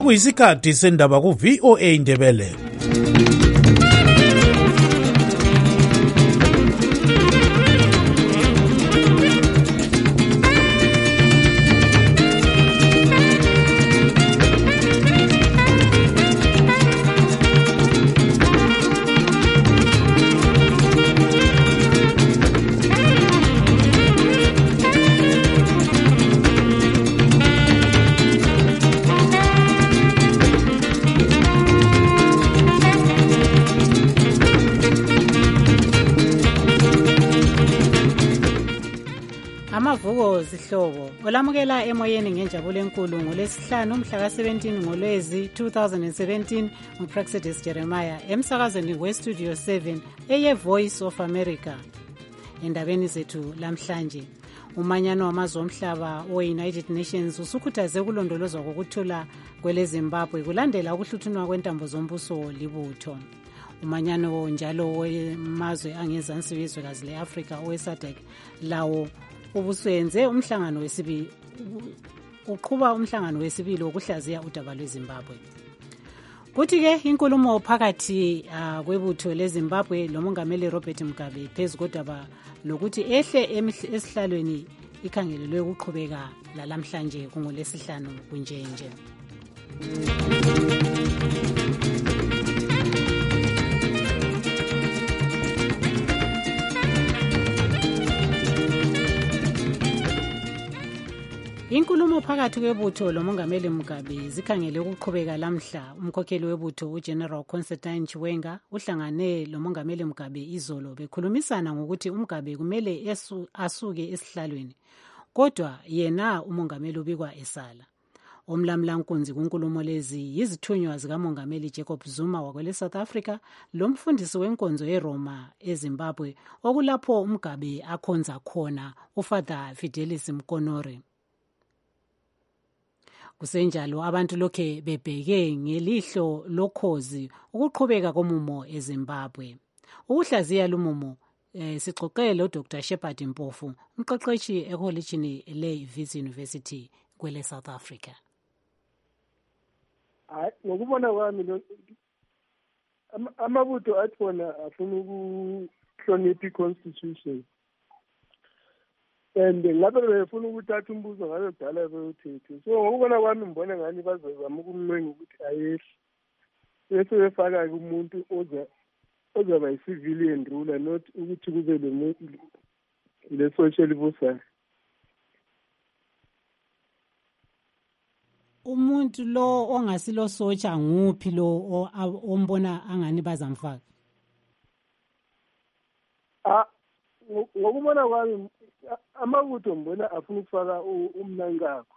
Kuyisikhathi sendaba ku VOA Indebele. Amavuko zihlobo olamukela emoyeni ngenjabulo enkulu ngolesihlanu mhla ka-17 ngoLwezi 2017 nguPraxedis Jeremiah emsakazweni weStudio 7 eye-Voice of America. Endabeni zethu lamhlanje, umanyano wamazwe omhlaba we-United Nations usukhuthaze ukulondolozwa kokuthula kweleZimbabwe kulandela ukuhluthunwa kwentambo zombuso libutho. Umanyano njalo wemazwe angezansi bezwekazi le-Afrika owe-SADC lawo ubusenze umhlangano wesibili uqhuba umhlangano wesibili wokuhlaziya udaba lweZimbabwe. Kuthi-ke inkulumo phakathi kwebutho leZimbabwe lomongameli Robert Mugabe phezu kodaba lokuthi ehle esihlalweni ikhangelelwe ukuqhubeka lalamhlanje kungolesihlanu kunjenje. Inkulumo phakathi kwebutho lomongameli Mugabe zikhangele ukuqhubeka lamhla. Umkhokheli webutho uGeneral Constantine Chiwenga uhlangane lomongameli Mugabe izolo bekhulumisana ngokuthi uMugabe kumele asuke esihlalweni, kodwa yena umongameli ubikwa esala. Omlamlankunzi kunkulumo lezi yizithunywa zikamongameli Jacob Zuma wakwele South Africa lomfundisi wenkonzo eRoma eZimbabwe okulapho uMugabe akhonza khona uFather Fidelis Mkonore. Kusenjalo abantu lokhe bebheke ngelihlo lokhozi ukuqhubeka komumo eZimbabwe. Ukuhlaziya lumumo sixoxele uDr Shepard Mpofu, umqeqeshi ekholejini le-Wits University kwele South Africa. Ngokubona kwami amabutho athona afuna ukuhlonipha i-constitution. And ngabe befuna ukuthatha umbuzo ngabe kudala bewuthethe. So ngokubona kwami ngibona ngani bazozama ukumnwenga ukuthi ayehle. Bese befaka umuntu ozaba yi-civilian ruler, not ukuthi kube le-social busa. Umuntu lo ongasilo socha nguphi lo ombona angani bazamfaka? Ngokubona kwami amabutho mbona afuna ukufaka umnankakho,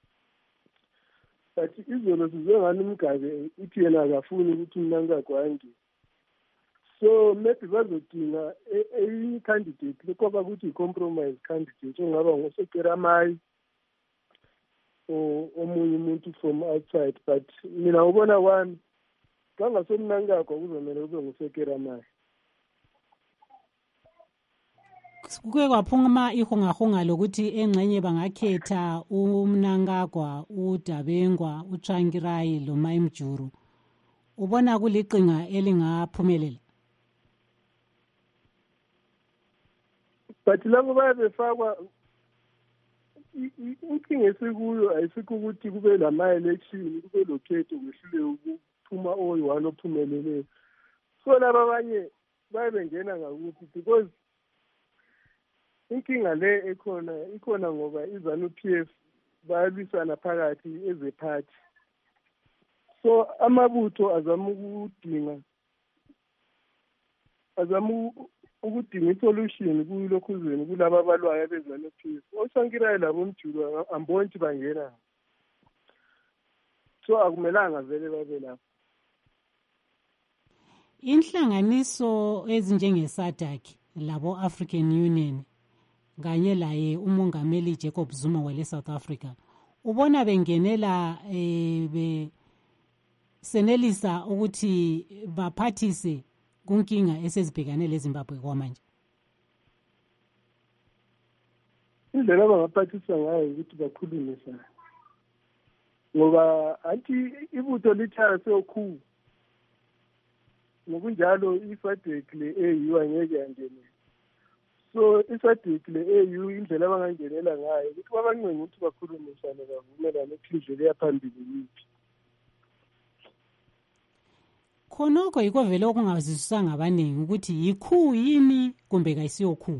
but izolo sizwe ngani uMugabe uthi yena akafuni ukuthi umnankakho ange. So maybe bazodinga i-candidate lokho ukuthi i-compromise candidate ongaba ngoSekeramai or omunye umuntu from outside, but mina ubona kwami kangasomnankakho kuzomela kube nguSekeramai. Kuke kwaphuma ihungahunga lokuthi engxenye bangakhetha uMnangagwa, uDabengwa, uTrangirai loMaimjuru. Ubona kuliqinga elingaphumelela? But labo bayabefakwa inkinga esikuyo ayisikho ukuthi kube lama-election, kube lokhetho kwehlule ukuphuma oyi-one ophumeleleyo. So laba abanye bayabengena ngakuthi because inkinga le ikhona ngoba iZANU-PF bayalwisana phakathi ezephathi. So amabutho azama ukudinga isolution kuyilokhuzweni kulaba abalwayo beZANU-PF. OTrangirai labo Mjulu amboni ukuthi bangena. So akumelanga vele babe lapho. Inhlanganiso ezinjenge-SADC labo African Union kanye laye umongameli Jacob Zuma wale South Africa, ubona bengenela senelisa ukuthi baphathise kunkinga esezibhekane leZimbabwe kwamanje? Indlela abangaphathisa ngayo ukuthi bakhulume sana. ngoba anti ibutho lithaya seyokhulu ngokunjalo iSADC le-AU angeke yangene. So iSADC le-AU indlela abangangenela ngayo ukuthi babancenga ukuthi bakhulumisane bavumelane ukuthi indlela eyaphambili yiphi. Khonokho yikho vele okungazisisanga abaningi ukuthi yikhu yini kumbe kayisiyokhu.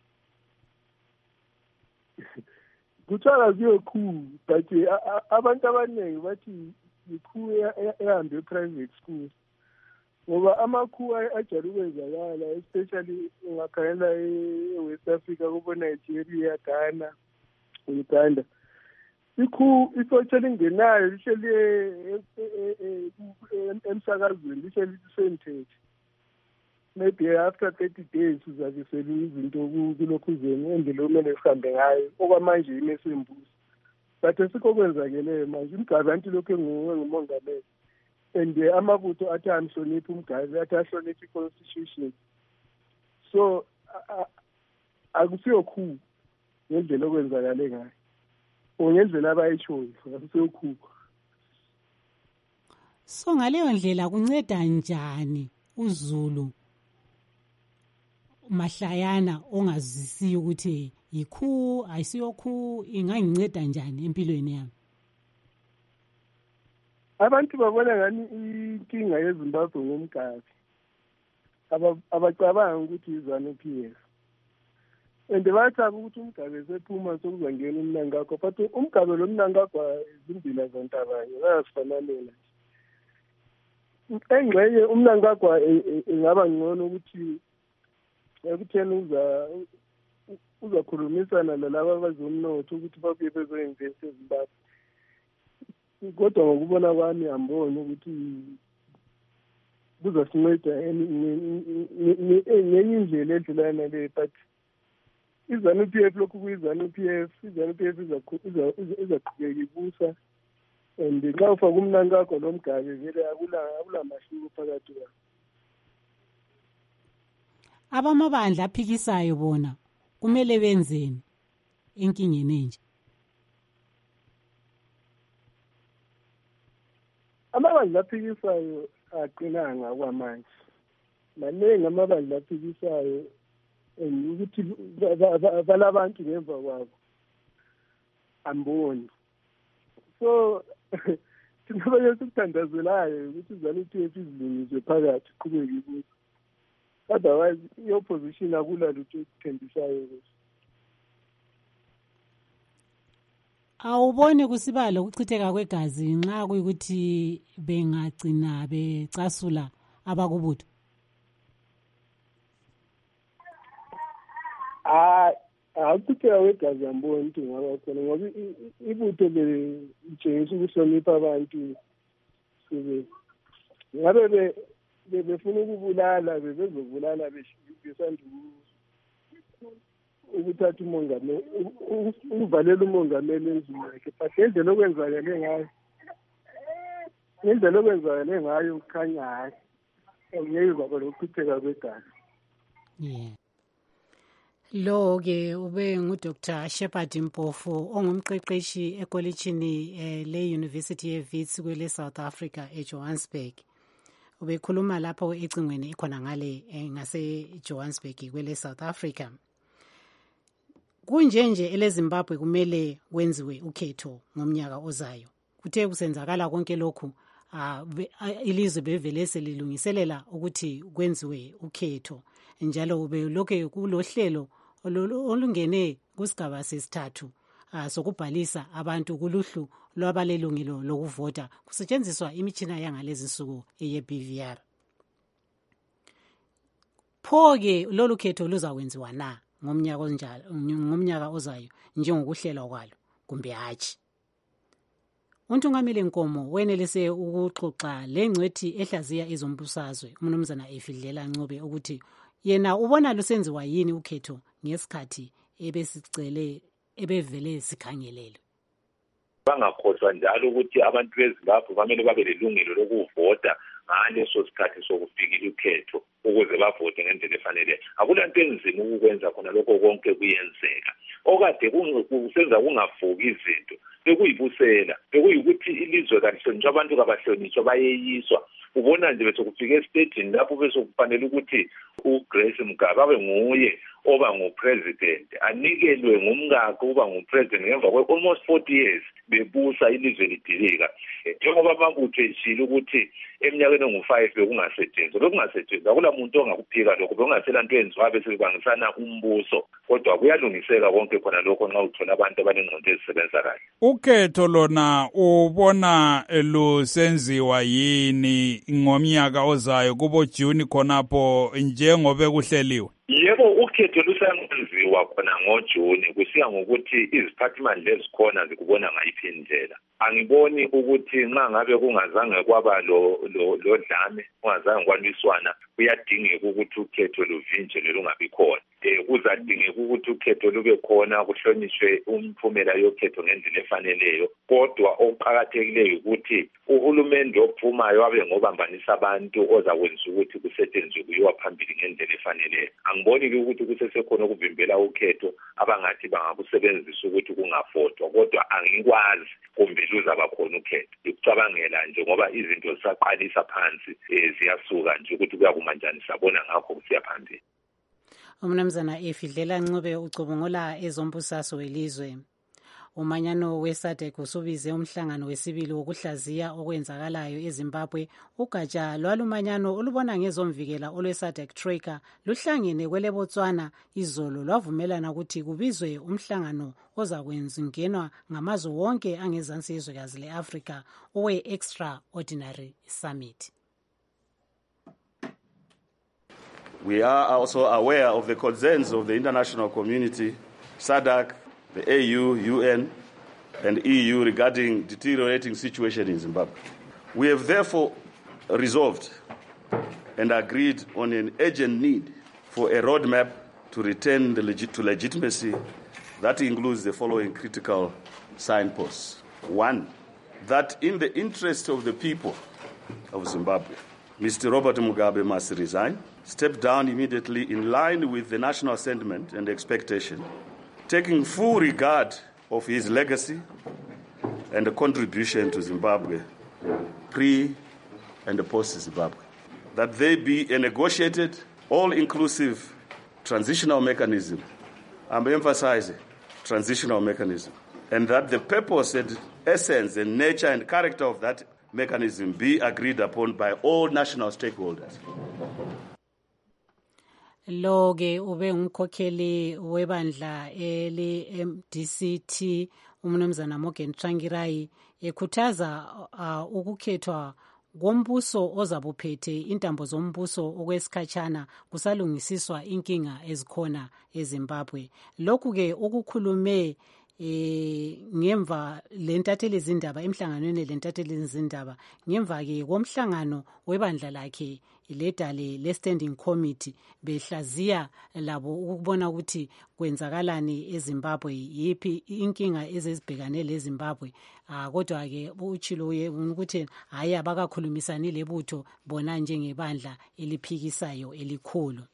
Kuthiwa kuyokhu but abantu abaningi bathi yikhu ehambe e-private schools. Ngoba amakhu ajali ukwenzakala especially ungakhangela e-West Africa kubo Nigeria, Ghana, Uganda. Ikhu isotsha lingenayo lihleli emsakazweni lihleli lisemthetho. Maybe after 30 days uzabe selizinto kulokhuzeni endlela okumele sihambe ngayo okwamanje imesembuzi. But esikho kwenzakeleyo manje umgabe anti lokho ngumongameli. And amabutho athi amhloniphi umgabe athi ahloniphi i-constitution. So akusiyokhu ngendlela okwenzakale ngayo ngendlela abayishoyo akusiyokhu. So ngaleyo ndlela kunceda njani uZulu mahlayana ongazisiyo ukuthi yikhu ayisiyokhu inganginceda njani empilweni yami? Abantu babona ngani inkinga yeZimbabwe ngomgabe abacabanga ukuthi iZANU-PF and bathaba ukuthi umgabe sephuma sokuzangena uMnangagwa but umgabe lo Mnangagwa izimbila zontabanye bayasifananela. Engxenye uMnangagwa ingaba ngcono ukuthi ekutheni uzakhulumisana nalabo abazomnotho ukuthi babuye bezoinvest eZimbabwe. Kodwa ngokubona kwami amboni ukuthi kuzasinceda ngenye indlela edlulana le but iZANU-PF lokhu kuyiZANU-PF iZANU-PF izaqhubeka ibusa and nxa ufaka uMnangagwa lo mgabe vele akulamahluko phakathi kwabo. Abamabandla aphikisayo bona kumele benzeni enkingeni enje? Amabandla aphikisayo aqinanga kwamanje. Maningi amabandla aphikisayo ukuthi balabantu ngemva kwabo amboni. So thina banye sikuthandazelayo ukuthi iZANU-PF izilungise phakathi qhubeke ibusa. Otherwise i-opposition akula lutho ekuthembisayo ukuthi. Awubone kusiba lokuchitheka kwegazi nxa kuyikuthi bengagcina becasula abakubutho? Akuchitheka kwegazi amboni into ngaba khona ngoba ibutho litshengisa ukuhlonipha abantu. Ngabe befuna ukubulala bezobulala besanda ukuthatha umongameli ukuvalela umongameli endlini yakhe but ngendlela okwenzakale ngayo kukhanya hayi ngeke kwaba lokuchitheka kwegazi. Lo-ke ube nguDr. Shepherd Mpofu ongumqeqeshi ekolitshini le-University ye-Wits kwele South Africa eJohannesburg. Ubekhuluma lapho ecingweni ikhona ngale ngase-Johannesburg kwele South Africa. Kunjenje eleZimbabwe kumele kwenziwe ukhetho ngomnyaka ozayo. Kuthe kusenzakala konke lokhu ilizwe bevele selilungiselela ukuthi kwenziwe ukhetho. Njalo ubelokhe kulohlelo olungene kusigaba sesithathu sokubhalisa abantu kuluhlu lwabalelungelo lokuvota kusetshenziswa imitshina yangalezi nsuku eye-BVR. Pho-ke lolu khetho luzawenziwa na ngomnyaka ozayo njengokuhlela kwalo kumbe hatshi? uNtungameli Nkomo wenelise ukuxoxa lengcwethi ehlaziya izombusazwe uMnumzana Efidlela Ncube ukuthi yena ubona lusenziwa yini ukhetho ngesikhathi ebevele sikhangelele. Bangakhohlwa njalo ukuthi abantu beZimbabwe bamele babe lelungelo lokuvota ngaleso sikhathi sokufikela ukhetho ukuze bavote ngendlela efanele. Akulanto enzima ukwenza khona lokho konke kuyenzeka. okade kusenza kungavuki izinto bekuyibusela bekuyikuthi ilizwe kalihlonitshwa abantu kabahlonitshwa bayeyiswa ubona nje bese kufika esitejini lapho bese kufanele ukuthi uGrace Mugabe abe nguye oba ngupresident anikelwe ngumkakhe uba ngupresident ngemva kwe almost 40 years bebusa ilizwe lidilika njengoba amabutho eshilo ukuthi eminyakeni engu5 bekungasetshenzwa bekungasetshenzwa akula muntu ongakuphika lokho bekungasela into enziwa bese kubangisana umbuso kodwa kuyalungiseka konke khona lokho nxa uthola abantu abanengqondo ezisebenza kahle. Ukhetho lona ubona lusenziwa yini ngomnyaka ozayo kubo June khonapho njengoba kuhleliwe? Yebo, ukhetho lusenziwa khona ngoJuni kusiya ngokuthi iziphathimandla ezikhona zikubona ngayiphi indlela. Angiboni ukuthi nxa ngabe kungazange kwaba lo dlame kungazange kwalwiswana kuyadingeka ukuthi ukhetho luvinjelwe lungabi khona. Kuzadingeka ukuthi ukhetho lube khona kuhlonishwe umphumela yokhetho ngendlela efaneleyo kodwa okuqhakathekileyo ukuthi uhulumende ophumayo abe ngobambanisa abantu ozakwenza ukuthi kusetshenzwe kuyiwa phambili ngendlela efaneleyo. Angiboni ukuthi kusesekhona ukuvimbela ukhetho abangathi bangakusebenzisa ukuthi kungafotwa kodwa angikwazi kumbe luzaba khona ukhetho. Ukucabangela nje ngoba izinto zisaqalisa phansi ziyasuka nje ukuthi kuyakumanjani sabona ngakho kusiya phambili. Umnumzana Efidlela Ncube ucubungula ezombusazwe welizwe. Umanyano weSADC usubize umhlangano wesibili wokuhlaziya okwenzakalayo eZimbabwe. Ugatsha lwalumanyano olubona ngezomvikela olweSADC Tracker luhlangene kweleBotswana izolo lwavumelana ukuthi kubizwe umhlangano ozakwenza ingenwa ngamazwe wonke angezansi yezwekazi leAfrika owe-Extraordinary Summit. We are also aware of the concerns of the international community, SADC, the AU, UN, and EU regarding deteriorating situation in Zimbabwe. We have therefore resolved and agreed on an urgent need for a roadmap to return to legitimacy that includes the following critical signposts. 1, that in the interest of the people of Zimbabwe, Mr. Robert Mugabe must resign, step down immediately in line with the national sentiment and expectation, taking full regard of his legacy and contribution to Zimbabwe, pre- and post-Zimbabwe. That there be a negotiated, all-inclusive transitional mechanism. I'm emphasizing transitional mechanism. And that the purpose and essence and nature and character of that mechanism be agreed upon by all national stakeholders. Loke ube ngumkhokheli webandla ele-MDCT umnumzana Morgan Tsvangirai ekhuthaza ukukhethwa kombuso ozabuphethe intambo zombuso okwesikhatshana kusalungisiswa inkinga ezikhona eZimbabwe. Lokhu ke ukukhulume ngemva lentatheli izindaba emhlanganweni lentatheli izindaba ngemva ke komhlangano webandla lakhe ledale le-standing committee behlaziya labo ukubona ukuthi kwenzakalani eZimbabwe yipi inkinga ezibhekane leZimbabwe kodwa ke uchilo ukuthi hayi abakakhulumisani lebutho bona njengebandla eliphikisayo elikhulu.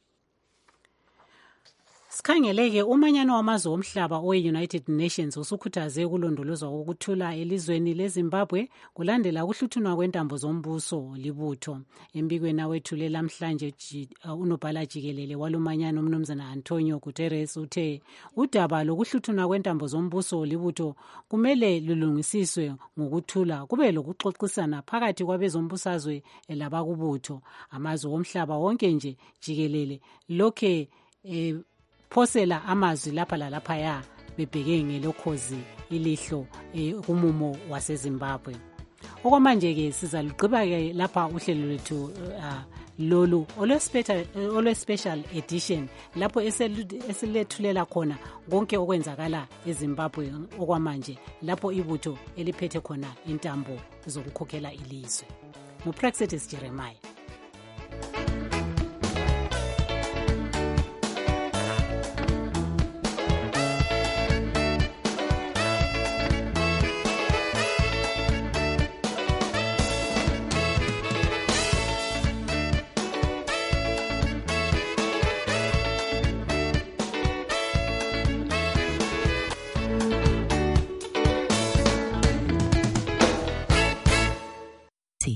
Sikhangeleke umanyano wamazwe omhlaba owe-United Nations usukhuthaze ukulondolozwa kokuthula elizweni leZimbabwe kulandela ukuhluthunwa kwentambo zombuso libutho. Embikweni awethule lamhlanje unobhala jikelele walumanyano umnumzana Antonio Guterres uthe udaba lokuhluthunwa kwentambo zombuso libutho kumele lulungisiswe ngokuthula kube lokuxoxisana phakathi kwabezombusazwe labakubutho. Amazwe omhlaba wonke nje jikelele lokhe phosela amazwi lapha lalaphaya bebheke ngelokhozi ilihlo kumumo waseZimbabwe. Okwamanje ke sizalugqiba ke lapha uhlelo lwethu lolu olwe-special edition lapho esilethulela khona konke okwenzakala eZimbabwe okwamanje lapho ibutho eliphethe khona intambo zokukhokhela ilizwe. Mupraxetis Jeremiah.